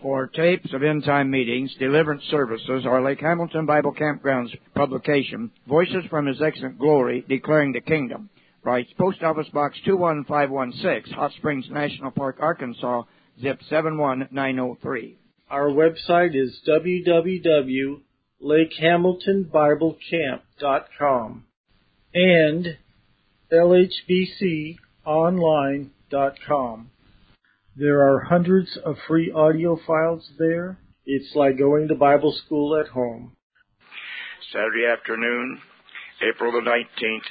for tapes of end-time meetings, deliverance services, or Lake Hamilton Bible Campground's publication, Voices from His Excellent Glory, Declaring the Kingdom. Writes Post Office Box 21516, Hot Springs National Park, Arkansas, zip 71903. Our website is www.lakehamiltonbiblecamp.com and lhbconline.com. There are hundreds of free audio files there. It's like going to Bible school at home. Saturday afternoon, April the 19th,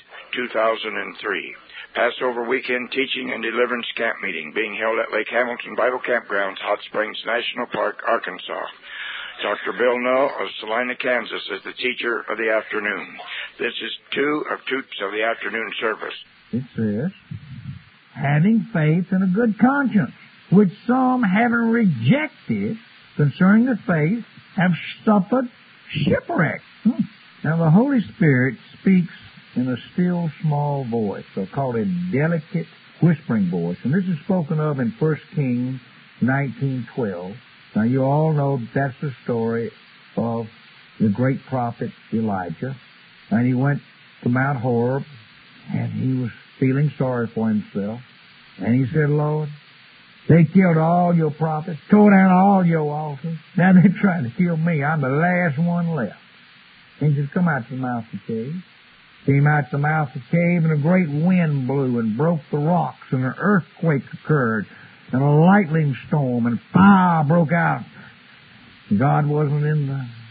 2003. Passover weekend teaching and deliverance camp meeting being held at Lake Hamilton Bible Campgrounds, Hot Springs National Park, Arkansas. Dr. Bill Null of Salina, Kansas is the teacher of the afternoon. This is two of the afternoon service. It says, having faith and a good conscience, which some, having rejected concerning the faith, have suffered shipwreck. Now the Holy Spirit speaks in a still small voice, so called a delicate whispering voice. And this is spoken of in 1 Kings 19:12. Now you all know that's the story of the great prophet Elijah. And he went to Mount Horeb, and he was feeling sorry for himself. And he said, Lord, they killed all your prophets, tore down all your altars. Now they're trying to kill me. I'm the last one left. And he said, come out to the mouth of the cave. Came out to the mouth of the cave, and a great wind blew and broke the rocks, and an earthquake occurred, and a lightning storm, and fire broke out. God wasn't in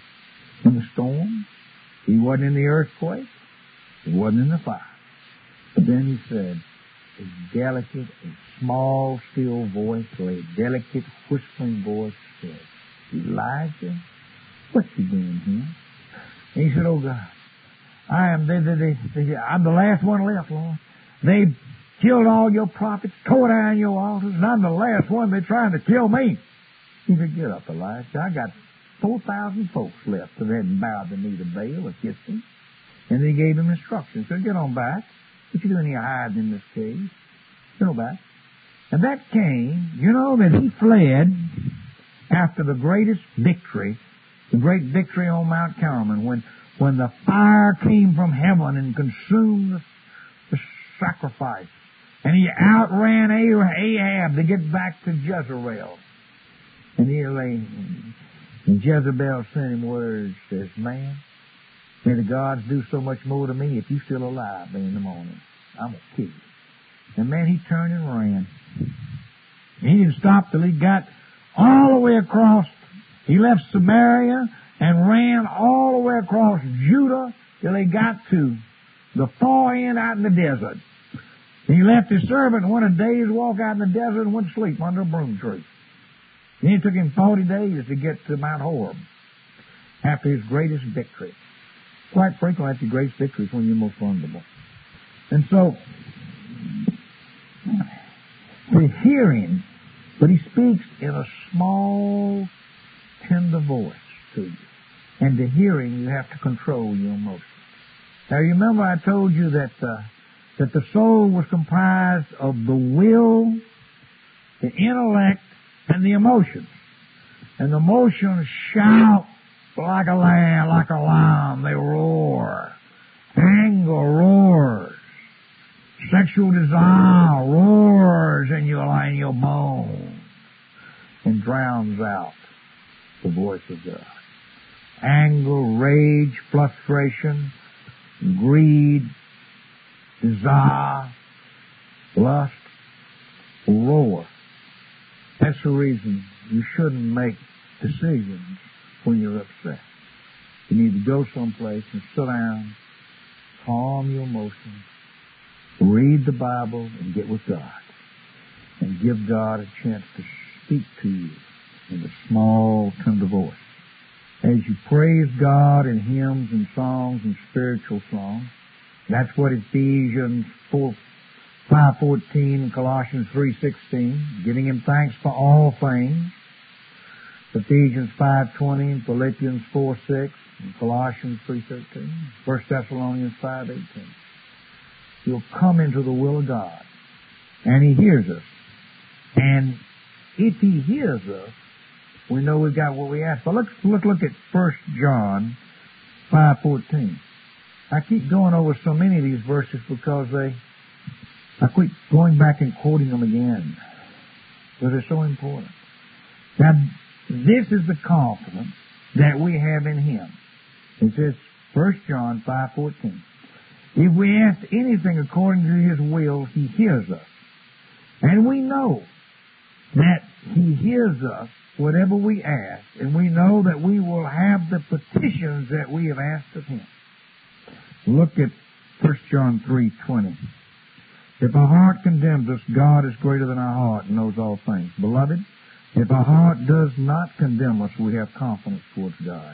the storm. He wasn't in the earthquake. He wasn't in the fire. But then he said, a delicate, a small, still voice, or a delicate, whispering voice said, Elijah, what you doing here? And he said, oh God, I'm the last one left, Lord. They killed all your prophets, tore down your altars, and I'm the last one. They're trying to kill me. He said, get up, Elijah. I got 4,000 folks left that hadn't bowed the knee to Baal or kissed him. And he gave him instructions. So get on back. What you doing here hiding in this cave? Get on back. And that came, you know, that he fled after the greatest victory, the great victory on Mount Carmel, when the fire came from heaven and consumed the sacrifice. And he outran Ahab to get back to Jezreel. And Jezebel sent him words, says, man, may the gods do so much more to me if you're still alive in the morning. I'm going to kill you. And man, he turned and ran. And he didn't stop till he got all the way across. He left Samaria and ran all the way across Judah till he got to the far end out in the desert. And he left his servant and went a day's walk out in the desert and went to sleep under a broom tree. And it took him 40 days to get to Mount Horeb after his greatest victory. Quite frequently, after your greatest victory is when you're most vulnerable. And so, the hearing, but he speaks in a small, tender voice to you. And the hearing, you have to control your emotions. Now, you remember I told you that the soul was comprised of the will, the intellect, and the emotions. And the emotions shout like a lamb, like a lamb. They roar. Anger roars. Sexual desire roars in your bones and drowns out the voice of God. Anger, rage, frustration, greed, desire, lust, roar. That's the reason you shouldn't make decisions when you're upset. You need to go someplace and sit down, calm your emotions, read the Bible, and get with God. And give God a chance to speak to you in a small, tender voice. As you praise God in hymns and songs and spiritual songs, that's what Ephesians 5:14 and Colossians 3:16, giving him thanks for all things. Ephesians 5:20 and Philippians 4:6 and Colossians 3:13, 1 Thessalonians 5:18. You'll come into the will of God, and he hears us. And if he hears us, We know we've got what we asked for. Let's look at 1 John 5:14. I keep going over so many of these verses because I keep going back and quoting them again. Because they're so important. Now, this is the confidence that we have in Him. It says, 1 John 5:14. If we ask anything according to His will, He hears us. And we know that He hears us, whatever we ask, and we know that we will have the petitions that we have asked of Him. Look at 1 John 3:20. If our heart condemns us, God is greater than our heart and knows all things. Beloved, if our heart does not condemn us, we have confidence towards God.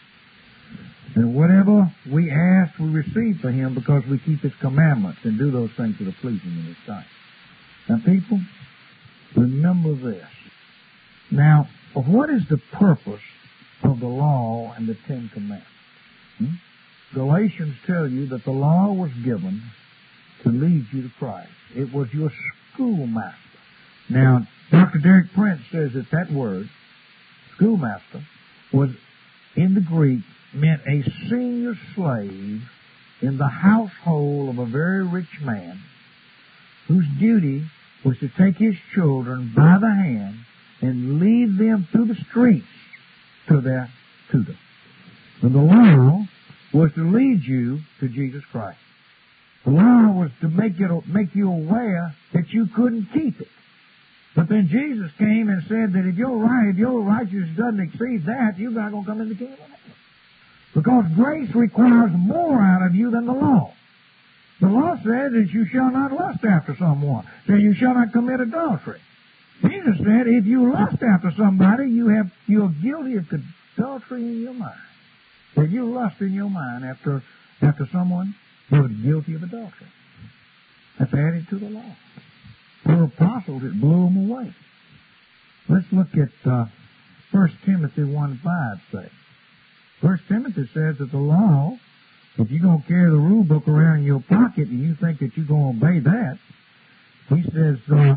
And whatever we ask, we receive for Him because we keep His commandments and do those things that are pleasing in His sight. Now, people, remember this. Now, what is the purpose of the law and the Ten Commandments? Galatians tell you that the law was given to lead you to Christ. It was your schoolmaster. Now, Dr. Derek Prince says that word, schoolmaster, was in the Greek, meant a senior slave in the household of a very rich man whose duty was to take his children by the hand and lead them through the streets to their tutor. And the law was to lead you to Jesus Christ. The law was to make you aware that you couldn't keep it. But then Jesus came and said that if your righteousness doesn't exceed that, you're not going to come in the kingdom of heaven. Because grace requires more out of you than the law. The law says that you shall not lust after someone, that you shall not commit adultery. Jesus said if you lust after somebody, you're guilty of adultery in your mind. If you lust in your mind after someone, you're guilty of adultery. That's added to the law. For the apostles, it blew them away. Let's look at 1 Timothy 1:5 say. 1 Timothy says that the law, if you're going to carry the rule book around in your pocket and you think that you're going to obey that, he says,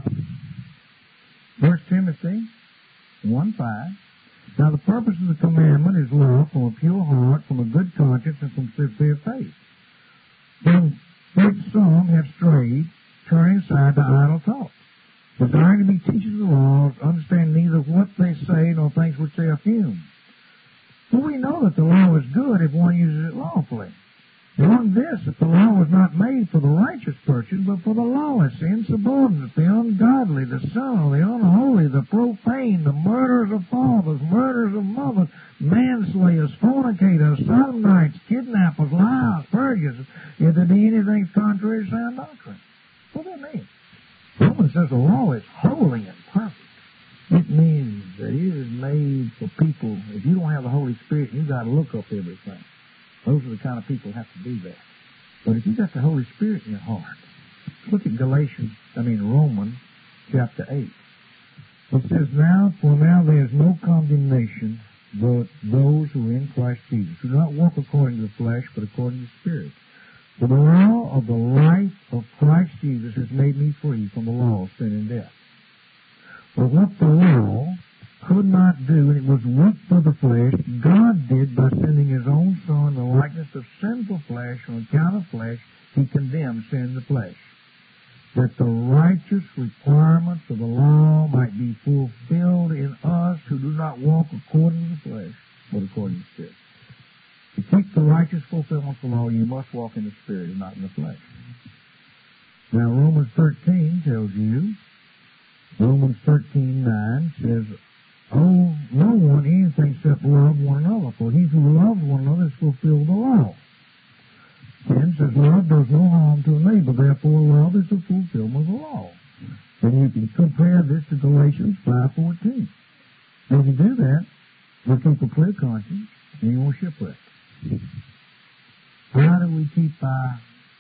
1 Timothy 1:5, now the purpose of the commandment is love from a pure heart, from a good conscience, and from sincere faith. From which some have strayed, turning aside to idle talk, desiring to be teachers of the law, understand neither what they say nor things which they affirm. Well, we know that the law is good if one uses it lawfully. Knowing this, that the law was not made for the righteous person, but for the lawless, the insubordinate, the ungodly, the sinner, the unholy, the profane, the murderers of fathers, murderers of mothers, manslayers, fornicators, sodomites, kidnappers, liars, perjurers, if there be anything contrary to sound doctrine. What does that mean? Romans says the law is holy and perfect. It means that it is made for people. If you don't have the Holy Spirit, you've got to look up everything. Those are the kind of people who have to do that. But if you've got the Holy Spirit in your heart, look at Romans chapter 8. It says, For now there is no condemnation but those who are in Christ Jesus, who do not walk according to the flesh, but according to the Spirit. For the law of the life of Christ Jesus has made me free from the law of sin and death. For what the law could not do, and it was weak for the flesh, God did by sending His own Son in the likeness of sinful flesh. On account of flesh, He condemned sin in the flesh, that the righteous requirements of the law might be fulfilled in us who do not walk according to the flesh, but according to the Spirit. To keep the righteous fulfillment of the law, you must walk in the Spirit and not in the flesh. Now, Romans 13 tells you, Romans 13:9 says, "Oh, no one anything except love one another, for he who loves one another has fulfilled the law." 10 says, "Love does no harm to a neighbor, therefore love is the fulfillment of the law." And you can compare this to Galatians 5:14. And if you do that, you'll keep a clear conscience, and you won't shipwreck. How do we keep our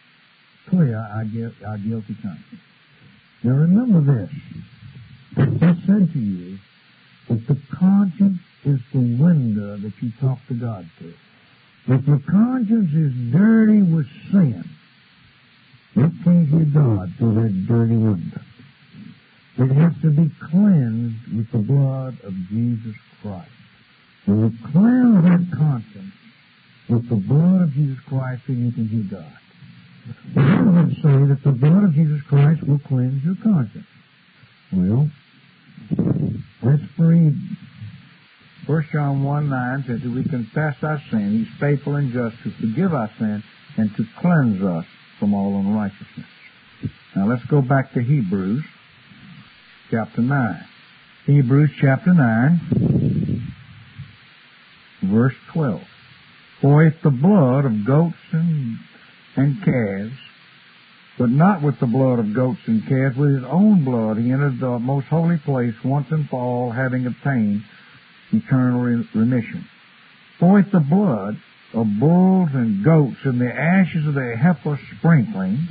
guilty conscience? Now remember this. I said to you that the conscience is the window that you talk to God through. If your conscience is dirty with sin, it can't hear God through that dirty window. It has to be cleansed with the blood of Jesus Christ. We will cleanse that conscience with the blood of Jesus Christ so you can hear God. Well, I would say that the blood of Jesus Christ will cleanse your conscience. Well, let's read 1 John 1:9 says that we confess our sin. He's faithful and just to forgive our sin and to cleanse us from all unrighteousness. Now let's go back to Hebrews chapter 9. Hebrews chapter 9, verse 12. For if the blood of goats and calves, but not with the blood of goats and calves, with his own blood he entered the most holy place once and for all, having obtained eternal remission. For if the blood of bulls and goats and the ashes of the heifer sprinkling,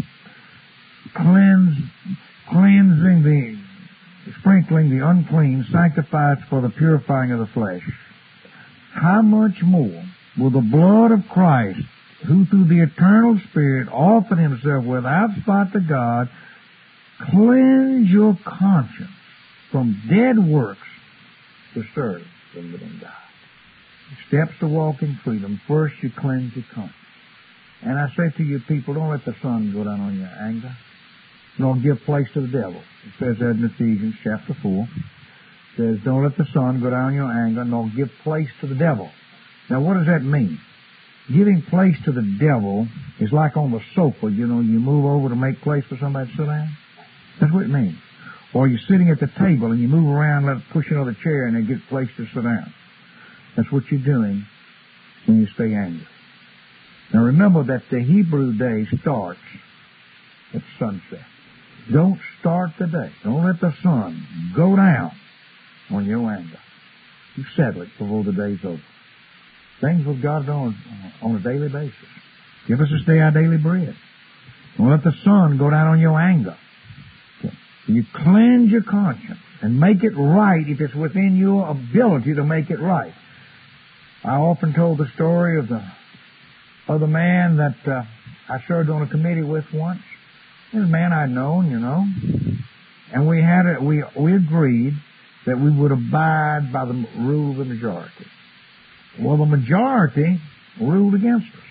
sprinkling the unclean, sanctifies for the purifying of the flesh, how much more will the blood of Christ, who through the eternal Spirit offered himself without spot to God, cleanse your conscience from dead works to serve the living God. Steps to walk in freedom. First, you cleanse your conscience. And I say to you people, don't let the sun go down on your anger, nor give place to the devil. It says that in Ephesians chapter 4. It says, don't let the sun go down on your anger, nor give place to the devil. Now, what does that mean? Giving place to the devil is like on the sofa, you move over to make place for somebody to sit down. That's what it means. Or you're sitting at the table and you move around, let it push another chair and they get place to sit down. That's what you're doing when you stay angry. Now remember that the Hebrew day starts at sunset. Don't start the day. Don't let the sun go down on your anger. You settle it before the day's over. Things with God on a daily basis. Give us this day our daily bread. Don't let the sun go down on your anger. Okay. You cleanse your conscience and make it right if it's within your ability to make it right. I often told the story of the man that I served on a committee with once. He was a man I'd known, and we agreed that we would abide by the rule of the majority. Well, the majority ruled against us.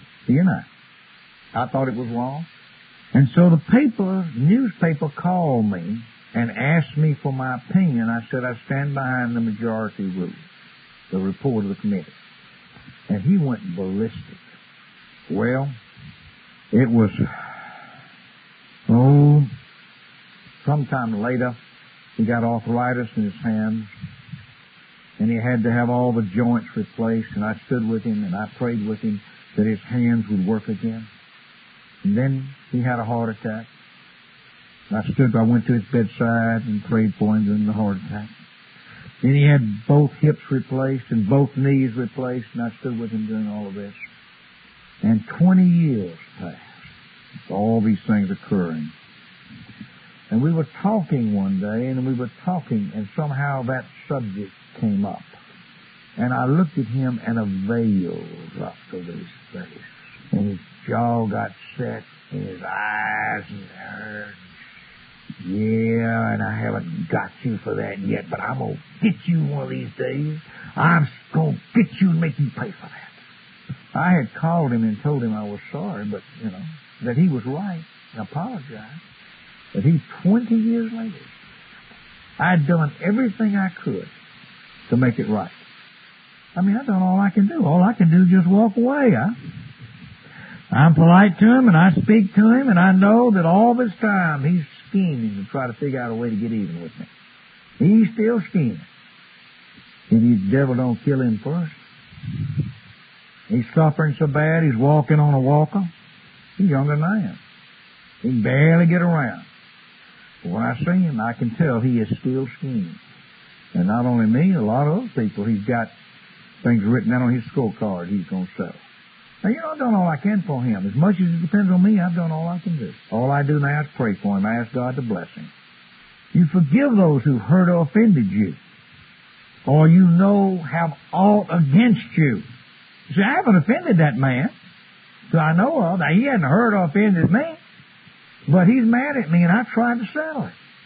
I thought it was wrong. And so the newspaper called me and asked me for my opinion. I said, I stand behind the majority rule, the report of the committee. And he went ballistic. Well, it was, sometime later, he got arthritis in his hands, and he had to have all the joints replaced, and I stood with him, and I prayed with him that his hands would work again. And then he had a heart attack. I went to his bedside and prayed for him during the heart attack. Then he had both hips replaced and both knees replaced, and I stood with him during all of this. And 20 years passed, all these things occurring. And we were talking one day, and somehow that subject came up. And I looked at him, and a veil dropped over his face. And his jaw got set, and his eyes hurt. Yeah, and I haven't got you for that yet, but I'm going to get you one of these days. I'm going to get you and make you pay for that. I had called him and told him I was sorry, but, that he was right, and apologized. But 20 years later, I'd done everything I could to make it right. I've done all I can do. All I can do is just walk away, I'm polite to him, and I speak to him, and I know that all this time he's scheming to try to figure out a way to get even with me. He's still scheming. If the devil don't kill him first. He's suffering so bad, he's walking on a walker. He's younger than I am. He can barely get around. But when I see him, I can tell he is still scheming. And not only me, a lot of other people, he's got things written down on his scorecard he's going to sell. Now, I've done all I can for him. As much as it depends on me, I've done all I can do. All I do now is pray for him. I ask God to bless him. You forgive those who hurt or offended you, or have aught against you. See, I haven't offended that man that I know of. Now, he hadn't hurt or offended me, but he's mad at me, and I tried to settle it.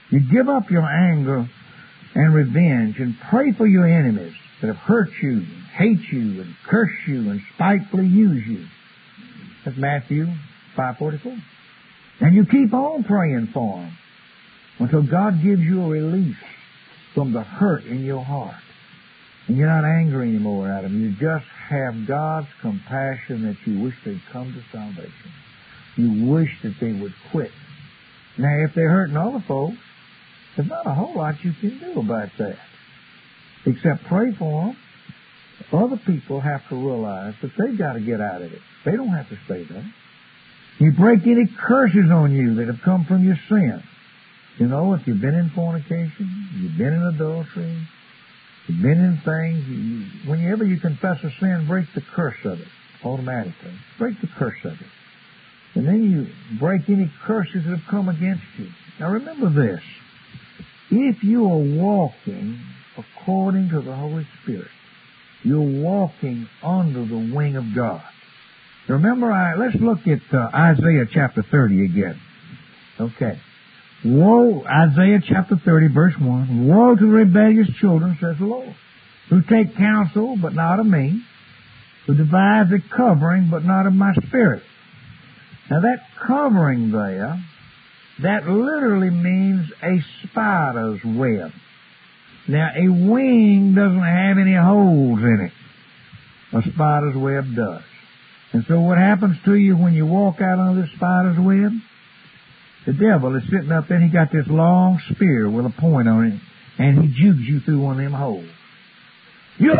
You give up your anger and revenge and pray for your enemies that have hurt you, and hate you, and curse you, and spitefully use you. That's Matthew 5:44. And you keep on praying for them until God gives you a release from the hurt in your heart. And you're not angry anymore at them. You just have God's compassion that you wish they'd come to salvation. You wish that they would quit. Now, if they're hurting other folks, there's not a whole lot you can do about that, except pray for them. Other people have to realize that they've got to get out of it. They don't have to stay there. You break any curses on you that have come from your sin. You know, if you've been in fornication, you've been in adultery, you've been in things, whenever you confess a sin, break the curse of it automatically. Break the curse of it. And then you break any curses that have come against you. Now remember this. If you are walking according to the Holy Spirit, you're walking under the wing of God. Remember, let's look at Isaiah chapter 30 again. Okay. Woe, Isaiah chapter 30, verse 1. Woe to the rebellious children, says the Lord, who take counsel, but not of me, who devise a covering, but not of my spirit. Now that covering there, that literally means a spider's web. Now a wing doesn't have any holes in it. A spider's web does. And so what happens to you when you walk out on this spider's web? The devil is sitting up there, he got this long spear with a point on it, and he jukes you through one of them holes. You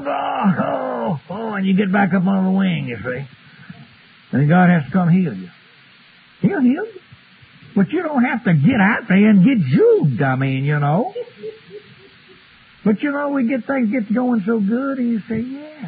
and you get back up on the wing, you see. And God has to come heal you. He'll heal you. But you don't have to get out there and get juked, I mean, you know. But you know, we get things get going so good, and you say,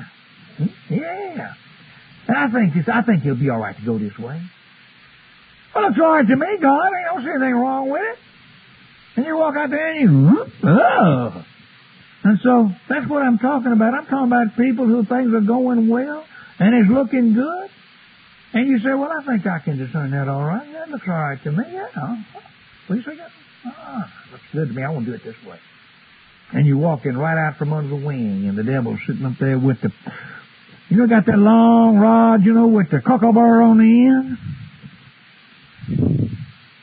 yeah. And I think he'll be all right to go this way. Well, it's all right to me, God. I don't see anything wrong with it. And you walk out there and you, And so that's what I'm talking about. I'm talking about people who things are going well and it's looking good. And you say, well, I think I can discern that all right. That looks all right to me. Yeah. What do you say? Looks good to me. I want to do it this way. And you're walking right out from under the wing, and the devil's sitting up there with the, got that long rod, with the cocoa bar on the end.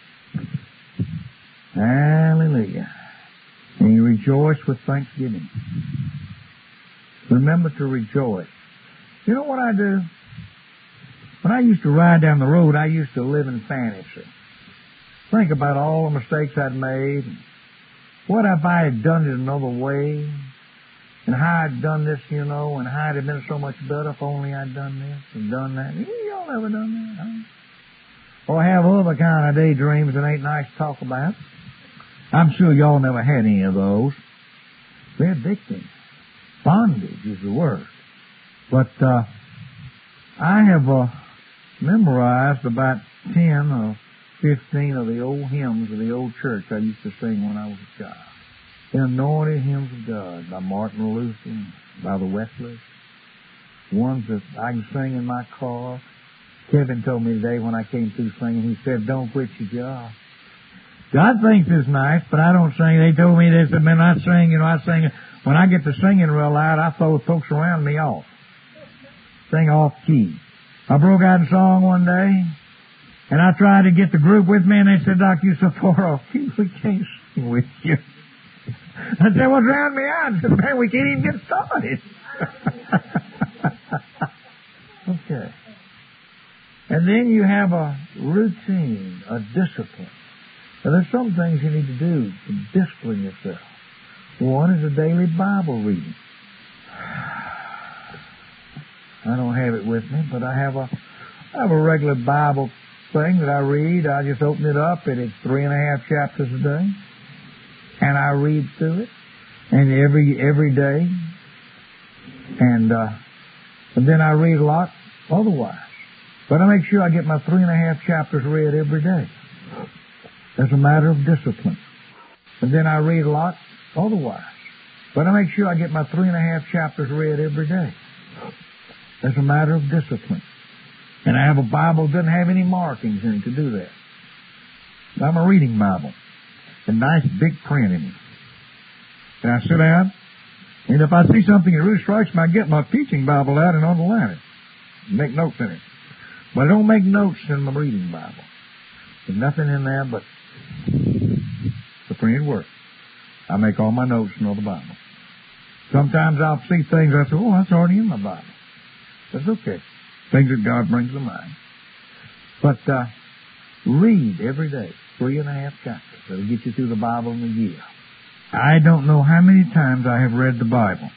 Hallelujah. And you rejoice with thanksgiving. Remember to rejoice. You know what I do? When I used to ride down the road, I used to live in fantasy. Think about all the mistakes I'd made. What if I had done it another way? And how I'd done this, and how it'd have been so much better if only I'd done this and done that. Y'all ever done that, huh? Or have other kind of daydreams that ain't nice to talk about. I'm sure y'all never had any of those. They're addicting. Bondage is the word. But I have memorized about 10 or 15 of the old hymns of the old church I used to sing when I was a child. The Anointed Hymns of God by Martin Luther, by the Wesleys. Ones that I can sing in my car. Kevin told me today when I came through singing, he said, don't quit your job. God thinks it's nice, but I don't sing. They told me, they said, man, I sing. When I get to singing real loud, I throw the folks around me off. Sing off key. I broke out in song one day, and I tried to get the group with me, and they said, Doc, you're so far off key, we can't sing with you. I said, well, drown me out. I said, man, we can't even get started. Okay. And then you have a routine, a discipline. Now, there's some things you need to do to discipline yourself. One is a daily Bible reading. I don't have it with me, but I have a regular Bible thing that I read. I just open it up, and it's 3.5 chapters a day, and I read through it, and every day, and then I read a lot otherwise. But I make sure I get my 3.5 chapters read every day. As a matter of discipline. And then I read a lot otherwise. But I make sure I get my 3.5 chapters read every day. As a matter of discipline. And I have a Bible that doesn't have any markings in it to do that. I'm a reading Bible. and nice big print in it. And I sit down, and if I see something that really strikes me, I get my teaching Bible out and underline it, and make notes in it. But I don't make notes in my reading Bible. There's nothing in there but the printed word. I make all my notes in the Bible. Sometimes I'll see things I say, oh, that's already in my Bible. That's okay. Things that God brings to mind. But read every day, 3.5 chapters. That'll get you through the Bible in a year. I don't know how many times I have read the Bible.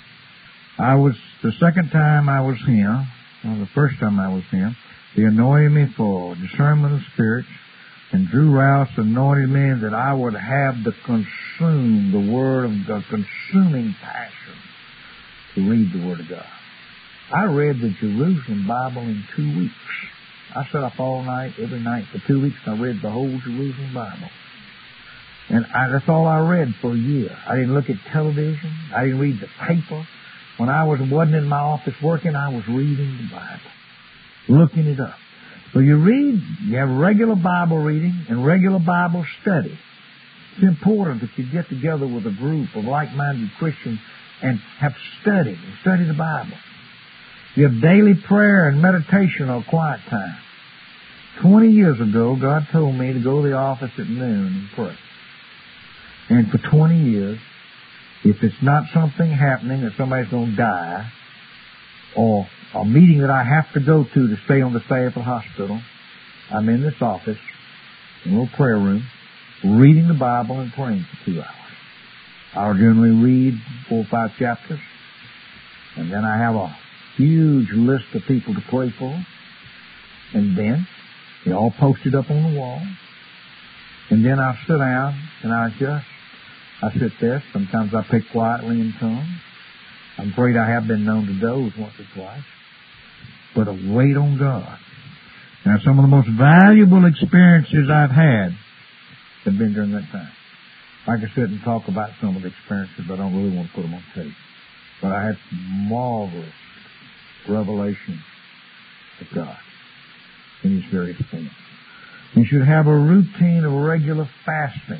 The second time I was here, or the first time I was here, He anointed me for discernment of spirits, and Drew Rouse anointed me that I would have the Word of God, consuming passion to read the Word of God. I read the Jerusalem Bible in 2 weeks. I sat up all night, every night for 2 weeks, and I read the whole Jerusalem Bible. And that's all I read for a year. I didn't look at television. I didn't read the paper. When I wasn't in my office working, I was reading the Bible, looking it up. So you have regular Bible reading and regular Bible study. It's important that you get together with a group of like-minded Christians and have study the Bible. You have daily prayer and meditation or quiet time. 20 years ago, God told me to go to the office at noon and pray. And for 20 years, if it's not something happening that somebody's going to die, or a meeting that I have to go to stay on the staff of the hospital, I'm in this office, in a little prayer room, reading the Bible and praying for 2 hours. I'll generally read 4 or 5 chapters, and then I have a huge list of people to pray for, and then they all posted up on the wall, and then I sit down and I sit there. Sometimes I pick quietly in tongues. I'm afraid I have been known to doze once or twice, but I wait on God. Now, some of the most valuable experiences I've had have been during that time. I can sit and talk about some of the experiences, but I don't really want to put them on tape. But I had marvelous revelation of God in His various forms. You should have a routine of regular fasting.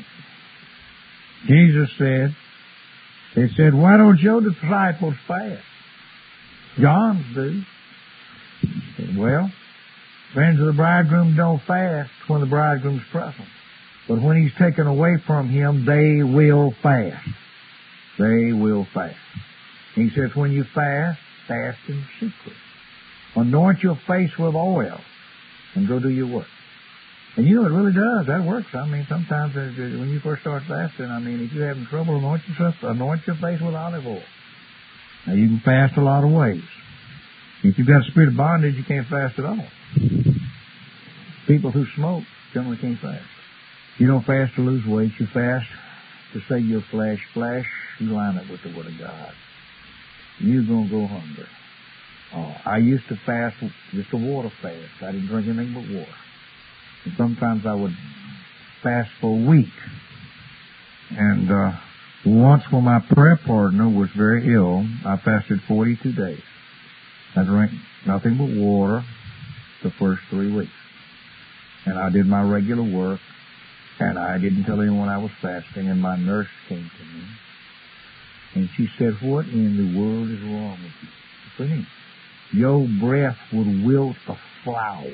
Jesus said, they said, why don't your disciples fast? John's do. He said, well, friends of the bridegroom don't fast when the bridegroom's present. But when he's taken away from him, they will fast. They will fast. He says, when you fast, fast in secret. Anoint your face with oil and go do your work. And you know, it really does. That works. I mean, sometimes when you first start fasting, if you're having trouble, anoint your face with olive oil. Now, you can fast a lot of ways. If you've got a spirit of bondage, you can't fast at all. People who smoke generally can't fast. You don't fast to lose weight. You fast to save your flesh. Flesh, you line up with the Word of God. You're going to go hungry. I used to fast just a water fast. I didn't drink anything but water. And sometimes I would fast for a week. And once when my prayer partner was very ill, I fasted 42 days. I drank nothing but water the first 3 weeks. And I did my regular work. And I didn't tell anyone I was fasting. And my nurse came to me. And she said, what in the world is wrong with you? I said, your breath would wilt a flower.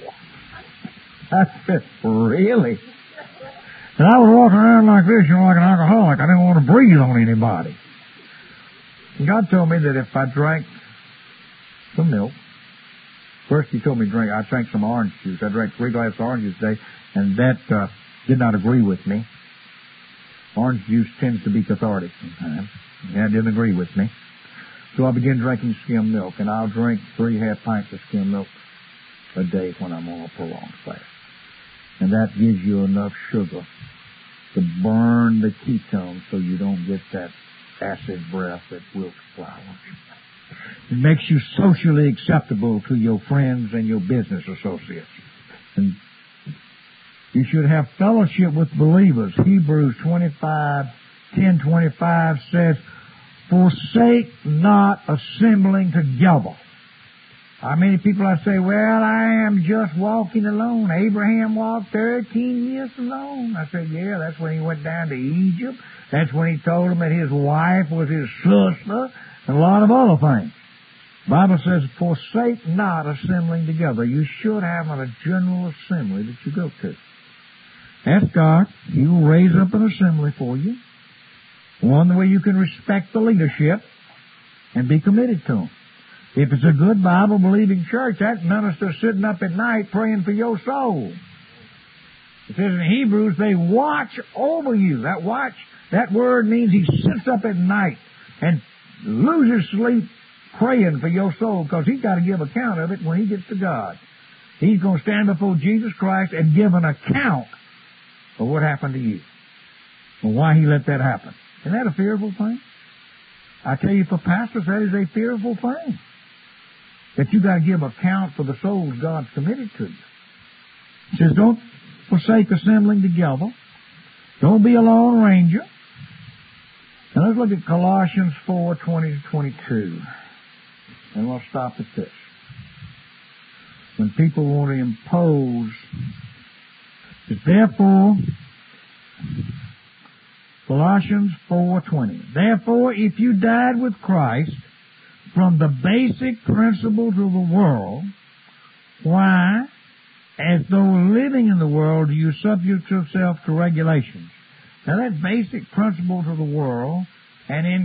I said, really? And I was walking around like this, like an alcoholic. I didn't want to breathe on anybody. And God told me that if I drank some milk, first He told me to drink, I drank some orange juice. I drank 3 glasses of orange juice a day, and that did not agree with me. Orange juice tends to be cathartic sometimes. And that didn't agree with me. So I began drinking skim milk, and I'll drink 3.5 pints of skim milk a day when I'm on a prolonged fast. And that gives you enough sugar to burn the ketones so you don't get that acid breath that wilts flowers. It makes you socially acceptable to your friends and your business associates. And you should have fellowship with believers. Hebrews 10:25 says, forsake not assembling together, How many people I say, well, I am just walking alone. Abraham walked 13 years alone. I said, yeah, that's when he went down to Egypt. That's when he told him that his wife was his sister, and a lot of other things. The Bible says, forsake not assembling together. You should have a general assembly that you go to. Ask God, He will raise up an assembly for you. One where you can respect the leadership and be committed to them. If it's a good Bible-believing church, that minister's sitting up at night praying for your soul. It says in Hebrews, they watch over you. That word means he sits up at night and loses sleep praying for your soul, because he's got to give account of it when he gets to God. He's going to stand before Jesus Christ and give an account of what happened to you and why he let that happen. Isn't that a fearful thing? I tell you, for pastors, that is a fearful thing. That you got to give account for the souls God's committed to you. It says, don't forsake assembling together. Don't be a lone ranger. Now let's look at Colossians 4:20-22. And we'll stop at this. When people want to impose, therefore, Colossians 4:20. Therefore, if you died with Christ from the basic principles of the world, why, as though living in the world, do you subject yourself to regulations? Now that basic principles of the world, and in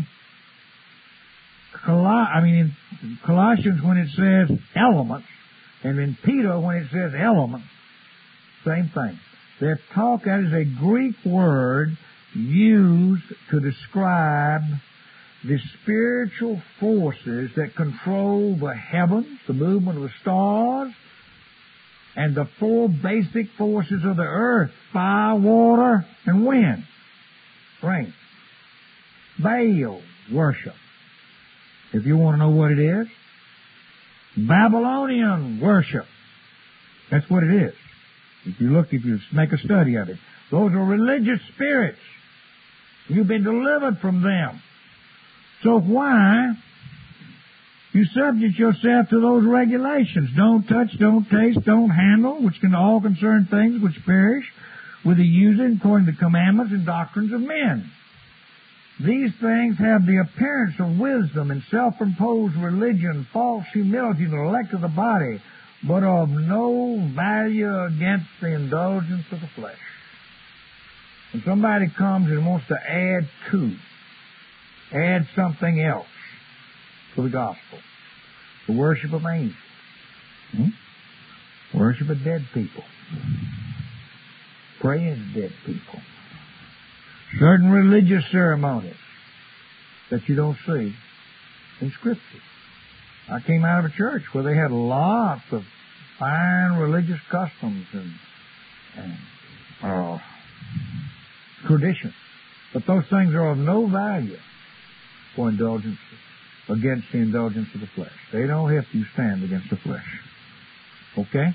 Colossians when it says elements, and in Peter when it says elements, same thing. That is a Greek word used to describe the spiritual forces that control the heavens, the movement of the stars, and the four basic forces of the earth: fire, water, and wind. Rain. Baal worship, if you want to know what it is. Babylonian worship. That's what it is. If you make a study of it. Those are religious spirits. You've been delivered from them. So why you subject yourself to those regulations? Don't touch, don't taste, don't handle, which can all concern things which perish with the using according to the commandments and doctrines of men. These things have the appearance of wisdom and self-imposed religion, false humility, and neglect of the body, but of no value against the indulgence of the flesh. When somebody comes and wants to add something else to the gospel, the worship of angels, worship of dead people, praying to dead people, certain religious ceremonies that you don't see in Scripture. I came out of a church where they had lots of fine religious customs and traditions, but those things are of no value for indulgence, against the indulgence of the flesh. They don't help you stand against the flesh. Okay?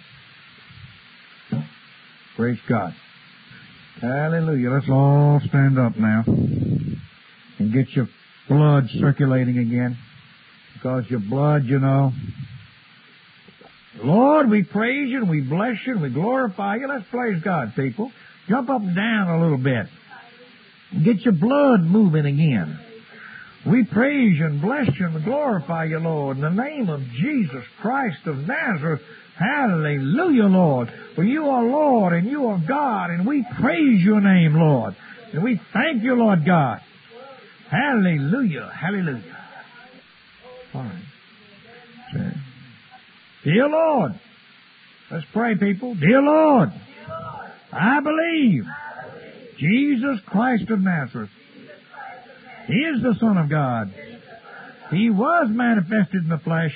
Praise God. Hallelujah. Let's all stand up now and get your blood circulating again. Because your blood, Lord, we praise you and we bless you and we glorify you. Let's praise God, people. Jump up and down a little bit. Get your blood moving again. We praise you and bless you and glorify you, Lord, in the name of Jesus Christ of Nazareth. Hallelujah, Lord. For you are Lord and you are God, and we praise your name, Lord. And we thank you, Lord God. Hallelujah, hallelujah. All right. Dear Lord, let's pray, people. Dear Lord, I believe Jesus Christ of Nazareth is the Son of God. He was manifested in the flesh,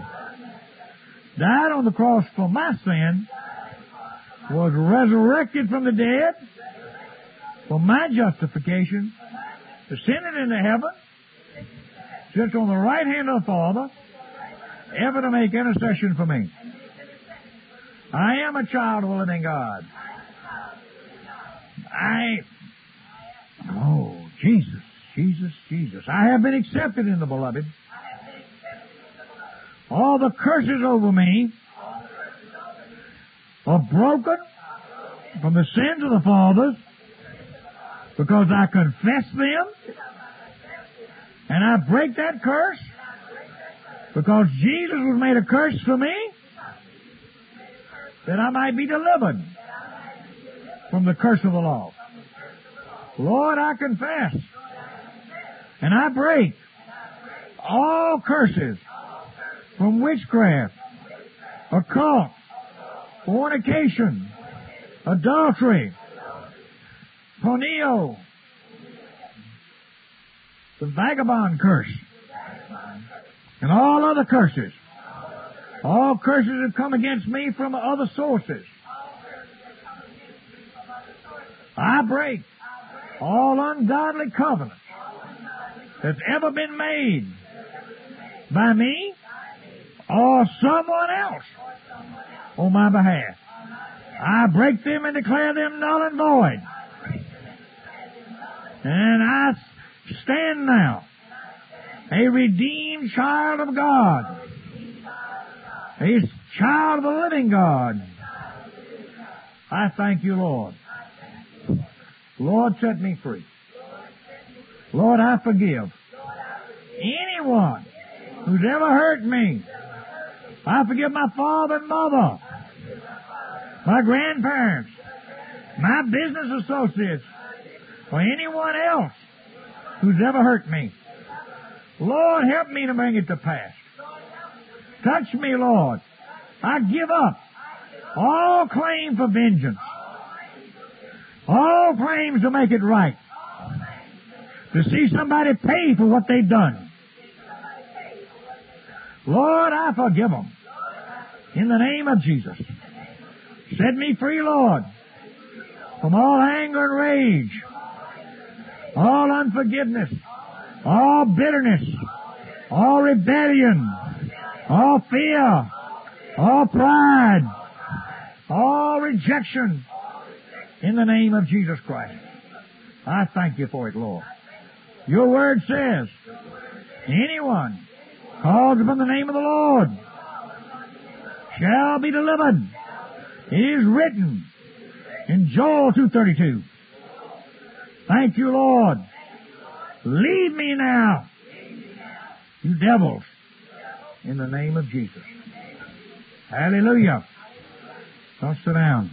died on the cross for my sin, was resurrected from the dead for my justification, descended into heaven, sits on the right hand of the Father, ever to make intercession for me. I am a child of the living God. Jesus. I have been accepted in the beloved. All the curses over me are broken from the sins of the fathers, because I confess them, and I break that curse, because Jesus was made a curse for me, that I might be delivered from the curse of the law. Lord, I confess, and I break all curses from witchcraft, occult, fornication, adultery, porneo, the vagabond curse, and all other curses. All curses have come against me from other sources. I break all ungodly covenants that's ever been made by me or someone else on my behalf. I break them and declare them null and void. And I stand now, a redeemed child of God, a child of the living God. I thank you, Lord. Lord, set me free. Lord, I forgive anyone who's ever hurt me. I forgive my father and mother, my grandparents, my business associates, or anyone else who's ever hurt me. Lord, help me to bring it to pass. Touch me, Lord. I give up all claim for vengeance, all claims to make it right, to see somebody pay for what they've done. Lord, I forgive them in the name of Jesus. Set me free, Lord, from all anger and rage, all unforgiveness, all bitterness, all rebellion, all fear, all pride, all rejection, in the name of Jesus Christ. I thank you for it, Lord. Your word says, anyone called upon the name of the Lord shall be delivered. It is written in Joel 2:32. Thank you, Lord. Leave me now, you devils, in the name of Jesus. Hallelujah. Now sit down.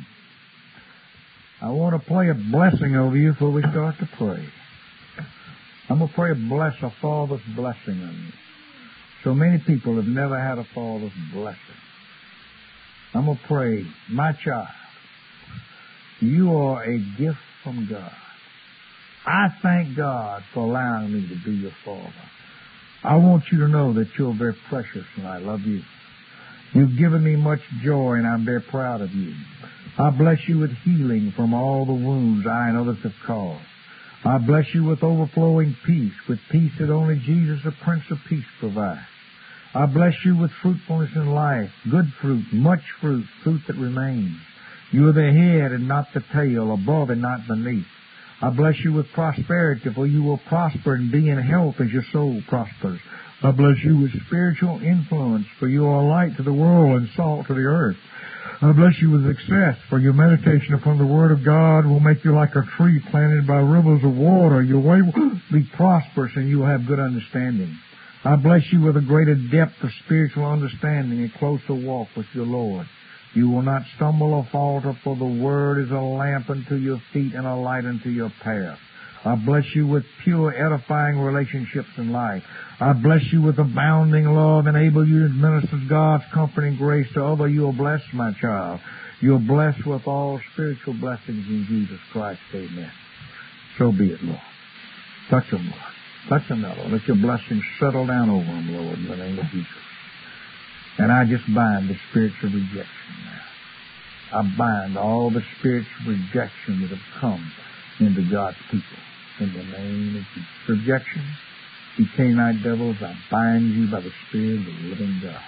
I want to play a blessing over you before we start to pray. I'm going to pray a Father's blessing on you. So many people have never had a Father's blessing. I'm going to pray, my child, you are a gift from God. I thank God for allowing me to be your Father. I want you to know that you're very precious and I love you. You've given me much joy and I'm very proud of you. I bless you with healing from all the wounds I and others have caused. I bless you with overflowing peace, with peace that only Jesus, the Prince of Peace, provides. I bless you with fruitfulness in life, good fruit, much fruit, fruit that remains. You are the head and not the tail, above and not beneath. I bless you with prosperity, for you will prosper and be in health as your soul prospers. I bless you with spiritual influence, for you are light to the world and salt to the earth. I bless you with success, for your meditation upon the Word of God will make you like a tree planted by rivers of water. Your way will be prosperous and you will have good understanding. I bless you with a greater depth of spiritual understanding and closer walk with your Lord. You will not stumble or falter, for the Word is a lamp unto your feet and a light unto your path. I bless you with pure, edifying relationships in life. I bless you with abounding love, enable you to administer God's comforting grace to others. You are blessed, my child. You are blessed with all spiritual blessings in Jesus Christ. Amen. So be it, Lord. Touch them, Lord. Touch them now, Lord. Let your blessings settle down over them, Lord, in the name of Jesus. And I just bind the spirits of rejection now. I bind all the spirits of rejection that have come into God's people in the name of Jesus. Rejection, you Canaanite devils, I bind you by the Spirit of the living God.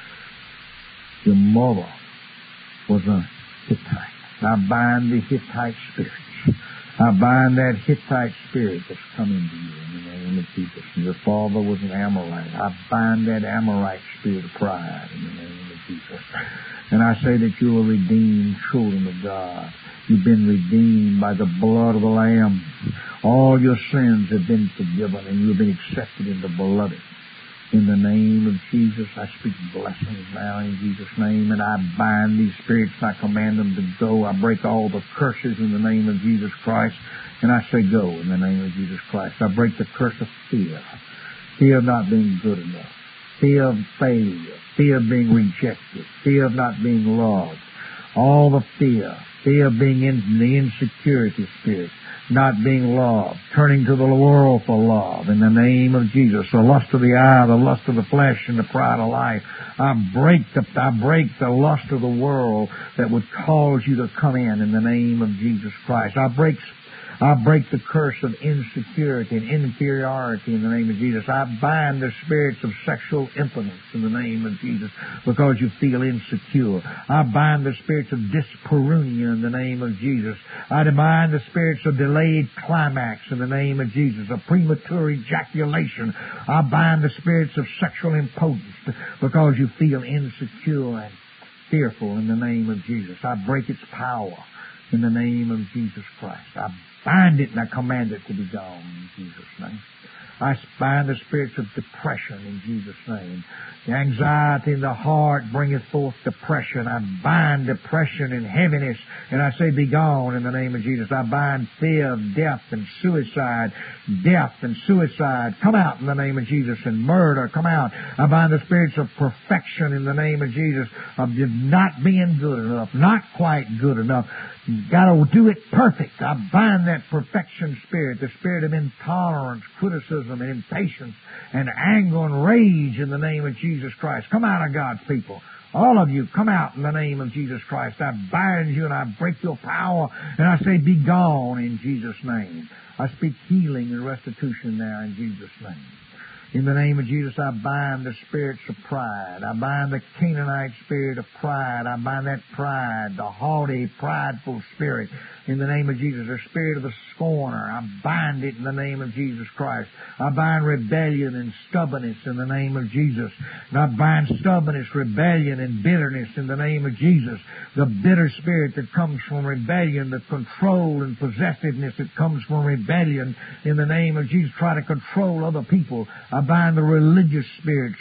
Your mother was a Hittite. I bind the Hittite spirits. I bind that Hittite spirit that's come into you in the name of Jesus. And your father was an Amorite. I bind that Amorite spirit of pride in the name of Jesus. And I say that you are redeemed children of God. You've been redeemed by the blood of the Lamb. All your sins have been forgiven and you've been accepted in the beloved. In the name of Jesus, I speak blessings now in Jesus' name, and I bind these spirits and I command them to go. I break all the curses in the name of Jesus Christ, and I say go in the name of Jesus Christ. I break the curse of fear. Fear of not being good enough. Fear of failure. Fear of being rejected. Fear of not being loved. All the fear. Fear of being in the insecurity spirit. Not being loved, turning to the world for love in the name of Jesus. The lust of the eye, the lust of the flesh, and the pride of life. I break the lust of the world that would cause you to come in the name of Jesus Christ. I break the curse of insecurity and inferiority in the name of Jesus. I bind the spirits of sexual impotence in the name of Jesus because you feel insecure. I bind the spirits of dyspareunia in the name of Jesus. I bind the spirits of delayed climax in the name of Jesus, of premature ejaculation. I bind the spirits of sexual impotence because you feel insecure and fearful in the name of Jesus. I break its power in the name of Jesus Christ. I bind it and I command it to be gone in Jesus' name. I bind the spirits of depression in Jesus' name. The anxiety in the heart bringeth forth depression. I bind depression and heaviness, and I say, be gone in the name of Jesus. I bind fear of death and suicide. Death and suicide, come out in the name of Jesus. And murder, come out. I bind the spirits of perfection in the name of Jesus, of not being good enough, not quite good enough. You've got to do it perfect. I bind that perfection spirit, the spirit of intolerance, criticism, and impatience, and anger and rage in the name of Jesus Christ. Come out of God's people. All of you, come out in the name of Jesus Christ. I bind you and I break your power, and I say, be gone in Jesus' name. I speak healing and restitution now in Jesus' name. In the name of Jesus, I bind the spirits of pride. I bind the Canaanite spirit of pride. I bind that pride, the haughty, prideful spirit. In the name of Jesus, the spirit of the scorner, I bind it in the name of Jesus Christ. I bind rebellion and stubbornness in the name of Jesus. And I bind stubbornness, rebellion, and bitterness in the name of Jesus. The bitter spirit that comes from rebellion, the control and possessiveness that comes from rebellion in the name of Jesus, try to control other people. I bind the religious spirits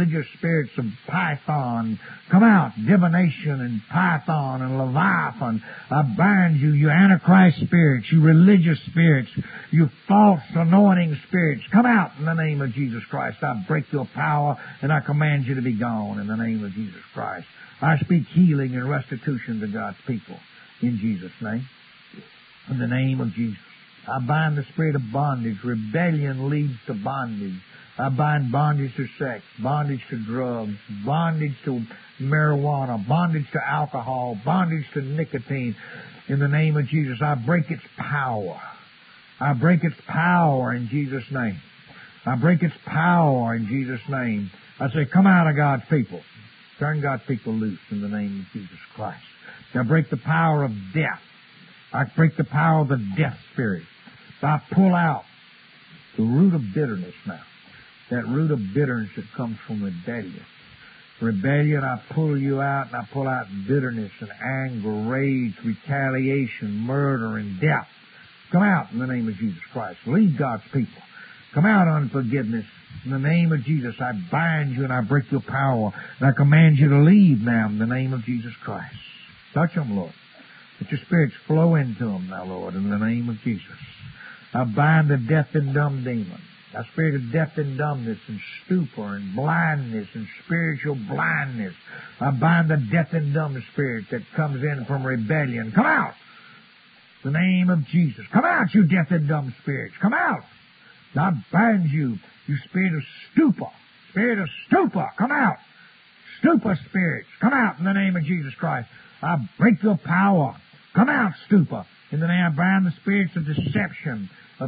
of Python. Come out, divination and Python and Leviathan. I bind you, you Antichrist spirits, you religious spirits, you false anointing spirits. Come out in the name of Jesus Christ. I break your power and I command you to be gone in the name of Jesus Christ. I speak healing and restitution to God's people in Jesus' name. In the name of Jesus. I bind the spirit of bondage. Rebellion leads to bondage. I bind bondage to sex, bondage to drugs, bondage to marijuana, bondage to alcohol, bondage to nicotine. In the name of Jesus, I break its power. I break its power in Jesus' name. I break its power in Jesus' name. I say, come out of God's people. Turn God's people loose in the name of Jesus Christ. I break the power of death. I break the power of the death spirit. I pull out the root of bitterness now. That root of bitterness that comes from rebellion. Rebellion, I pull you out, and I pull out bitterness and anger, rage, retaliation, murder, and death. Come out in the name of Jesus Christ. Leave God's people. Come out, unforgiveness. In the name of Jesus, I bind you and I break your power. And I command you to leave now in the name of Jesus Christ. Touch them, Lord. Let your spirits flow into them now, Lord, in the name of Jesus. I bind the deaf and dumb demon. A spirit of deaf and dumbness and stupor and blindness and spiritual blindness. I bind the deaf and dumb spirit that comes in from rebellion. Come out! In the name of Jesus. Come out, you deaf and dumb spirits. Come out! I bind you, you spirit of stupor. Spirit of stupor, come out! Stupor spirits, come out in the name of Jesus Christ. I break your power. Come out, stupor. In the name, I bind the spirits of deception.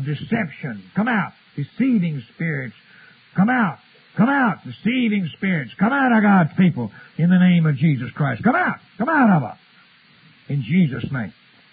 Come out. Deceiving spirits, come out. Come out, deceiving spirits. Come out of God's people in the name of Jesus Christ. Come out of her. In Jesus' name.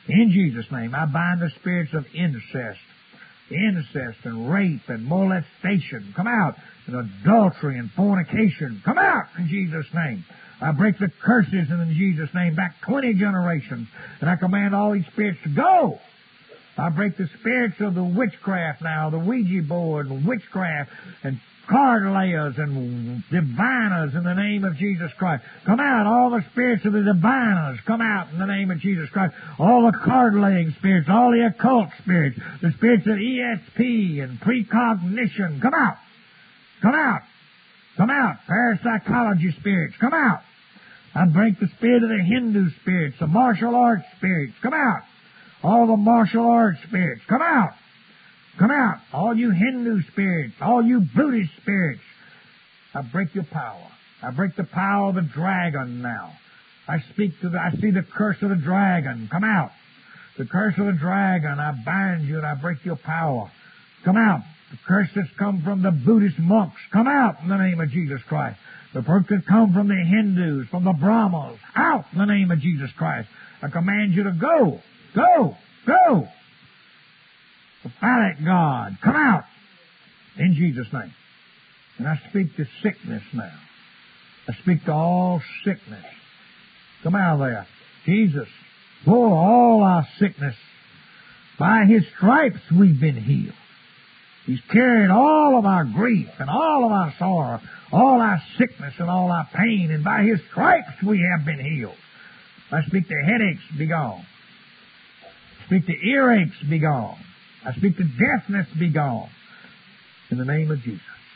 In Jesus' name, I bind the spirits of incest and rape and molestation. Come out. And adultery and fornication. Come out in Jesus' name. I break the curses in Jesus' name back 20 generations. And I command all these spirits to go. I break the spirits of the witchcraft now, the Ouija board, and witchcraft, and card layers and diviners in the name of Jesus Christ. Come out, all the spirits of the diviners. Come out in the name of Jesus Christ. All the card laying spirits, all the occult spirits, the spirits of ESP and precognition. Come out. Come out. Come out. Parapsychology spirits. Come out. I break the spirit of the Hindu spirits, the martial arts spirits. Come out. All the martial arts spirits. Come out. Come out. All you Hindu spirits. All you Buddhist spirits. I break your power. I break the power of the dragon now. I see the curse of the dragon. Come out. The curse of the dragon. I bind you and I break your power. Come out. The curse that's come from the Buddhist monks. Come out in the name of Jesus Christ. The curse that come from the Hindus, from the Brahmas. Out in the name of Jesus Christ. I command you to go. Go! Go! The phallic God, come out! In Jesus' name. And I speak to sickness now. I speak to all sickness. Come out of there. Jesus bore all our sickness. By His stripes we've been healed. He's carried all of our grief and all of our sorrow, all our sickness and all our pain, and by His stripes we have been healed. I speak to headaches, be gone. I speak to earaches, be gone. I speak to deafness, be gone. In the name of Jesus.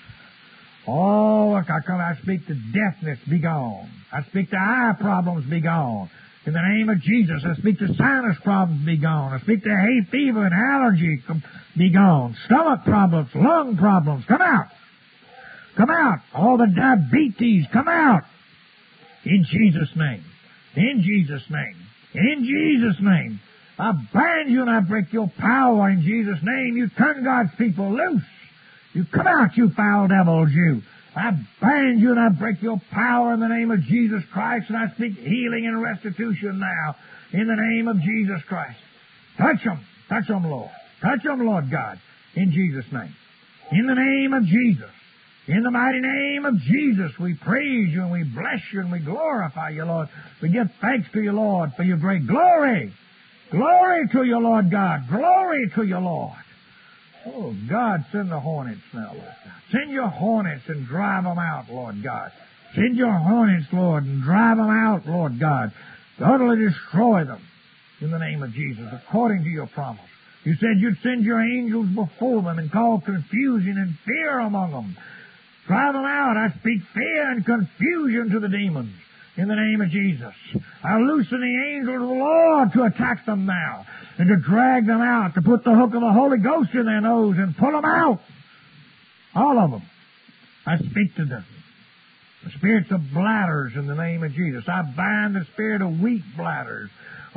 I speak to deafness, be gone. I speak to eye problems, be gone. In the name of Jesus, I speak to sinus problems, be gone. I speak to hay fever and allergy, be gone. Stomach problems, lung problems, come out. Come out. All the diabetes, come out. In Jesus' name. In Jesus' name. In Jesus' name. I bind you and I break your power in Jesus' name. You turn God's people loose. You come out, you foul devils, you. I bind you and I break your power in the name of Jesus Christ, and I speak healing and restitution now in the name of Jesus Christ. Touch them, Lord. Touch them, Lord God, in Jesus' name. In the name of Jesus. In the mighty name of Jesus, we praise you and we bless you and we glorify you, Lord. We give thanks to you, Lord, for your great glory. Glory to you, Lord God. Glory to you, Lord. Oh, God, send the hornets now, Lord God. Send your hornets and drive them out, Lord God. Send your hornets, Lord, and drive them out, Lord God. Utterly destroy them in the name of Jesus, according to your promise. You said you'd send your angels before them and cause confusion and fear among them. Drive them out. I speak fear and confusion to the demons. In the name of Jesus. I loosen the angel of the Lord to attack them now and to drag them out, to put the hook of the Holy Ghost in their nose and pull them out. All of them. I speak to them. The spirits of bladders in the name of Jesus. I bind the spirit of weak bladders.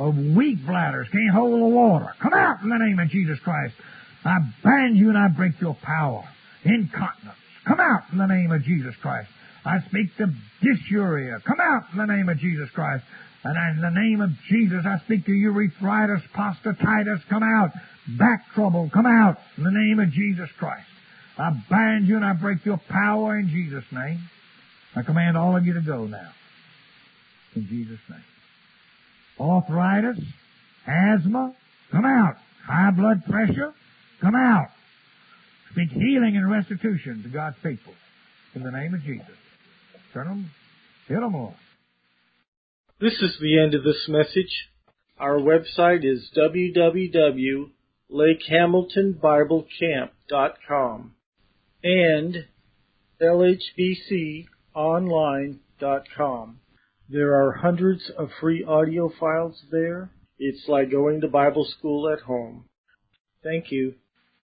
Can't hold the water. Come out in the name of Jesus Christ. I bind you and I break your power. Incontinence. Come out in the name of Jesus Christ. I speak to dysuria. Come out in the name of Jesus Christ. And in the name of Jesus, I speak to urethritis, prostatitis. Come out. Back trouble. Come out in the name of Jesus Christ. I bind you and I break your power in Jesus' name. I command all of you to go now. In Jesus' name. Arthritis, asthma, come out. High blood pressure, come out. Speak healing and restitution to God's people. In the name of Jesus. Turn them, hit them, Lord. This is the end of this message. Our website is www.lakehamiltonbiblecamp.com and lhbconline.com. There are hundreds of free audio files there. It's like going to Bible school at home. Thank you.